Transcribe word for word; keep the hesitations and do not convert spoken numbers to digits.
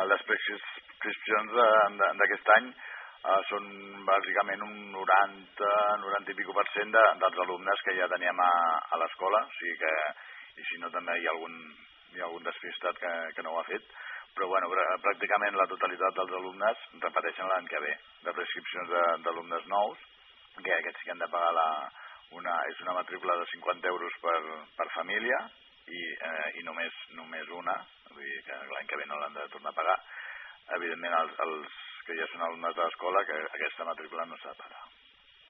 les prescripcions d'aquest any són bàsicament un noranta, noranta i pico per cent dels alumnes que ja teníem a l'escola, o sigui que, i si no també hi ha algun, hi ha algun despistat que, que no ho ha fet, però bueno, pràcticament la totalitat dels alumnes repeteixen l'any que ve, de prescripcions d'alumnes nous, que aquests que han de pagar la, una, és una matrícula de cinquanta euros per, per família i, eh, i només, només una, vull dir que l'any que ve no l'han de tornar a pagar. Evidentment els, els que ja són alumnes de l'escola, que aquesta matrícula no s'ha de pagar.